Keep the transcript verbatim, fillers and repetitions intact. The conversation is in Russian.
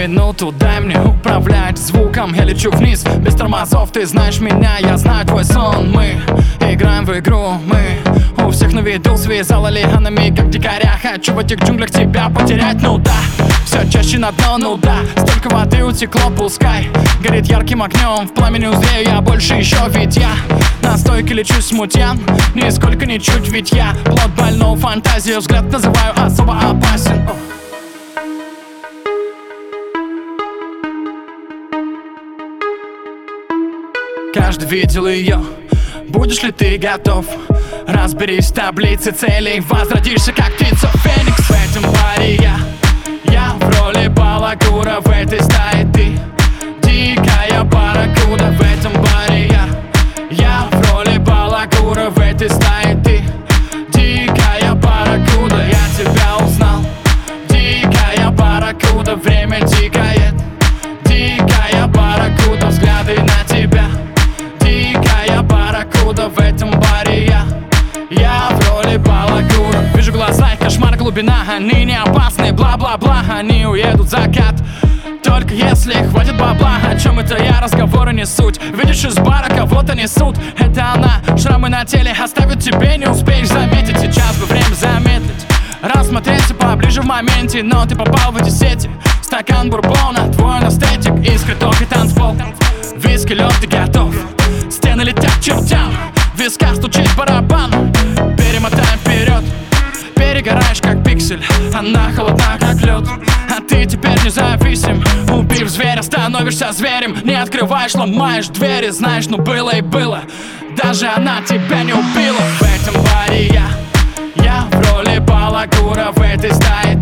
минуту дай мне управлять звуком. Я лечу вниз без тормозов, ты знаешь меня, я знаю твой сон. Мы играем в игру, мы у всех на виду, связала лианами, как дикаря. Хочу в этих джунглях тебя потерять, ну да. Все чаще на дно, ну да. Столько воды утекло, пускай горит ярким огнем. В пламени узрею я больше еще, ведь я на стойке лечу смутьян. Нисколько не чуть, ведь я плод больного фантазию. Взгляд называю особо опасен. Каждый видел ее, будешь ли ты готов? Разберись в таблице целей, возродишься как птица Феникс. В этом баре я, я в роли балагура. В этой стае ты дикая барракуда. В этом баре я, я в роли балагура. В этой стае ты дикая барракуда. Я тебя узнал, дикая барракуда. Время тикает, дикая барракуда. Взгляды на тебя, дикая барракуда. В этом баре я, я в роли балагура. Вижу глаза, их кошмар, глубина. Они не опасны, бла-бла-бла. Они уедут в закат, только если хватит бабла. О чем это я, разговоры не суть. Видишь, из бара кого-то несут. Это она, шрамы на теле оставят тебе, не успеешь заметить. Сейчас бы время замедлить, рассмотреться поближе в моменте. Но ты попал в эти сети. Стакан бурбона, твой анестетик, искры, ток и танцпол. Виски, лед, ты готов. Стены летят к чертям, в висках стучит барабан. Перемотаем вперед, перегораешь как пиксель. Она холодна как лед, а ты теперь независим. Убив зверя, становишься зверем. Не открываешь, ломаешь двери. Знаешь, ну было и было, даже она тебя не убила. В этом баре я, я в роли балагура. В этой стае